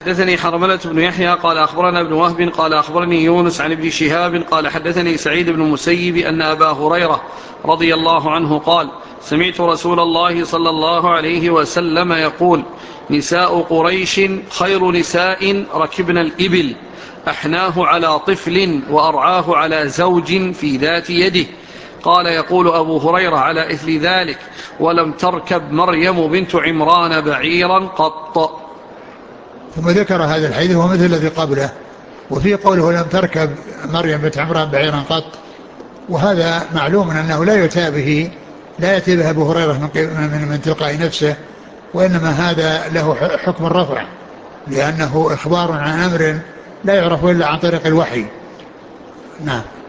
حدثني حرملة بن يحيى قال أخبرنا ابن وهب قال أخبرني يونس عن ابن شهاب قال حدثني سعيد بن المسيب أن أبا هريرة رضي الله عنه قال سمعت رسول الله صلى الله عليه وسلم يقول نساء قريش خير نساء ركبن الإبل أحناه على طفل وأرعاه على زوج في ذات يده. قال يقول أبو هريرة على إثر ذلك ولم تركب مريم بنت عمران بعيرا قط. ثم ذكر هذا الحديث ومثل الذي قبله، وفي قوله لم تركب مريم بنت عمران بعيرا قط، وهذا معلوم أنه لا يؤتى به، لا يأتي به أبو هريرة من تلقاء نفسه، وإنما هذا له حكم الرفع، لأنه إخبار عن أمر لا يعرف إلا عن طريق الوحي. نعم.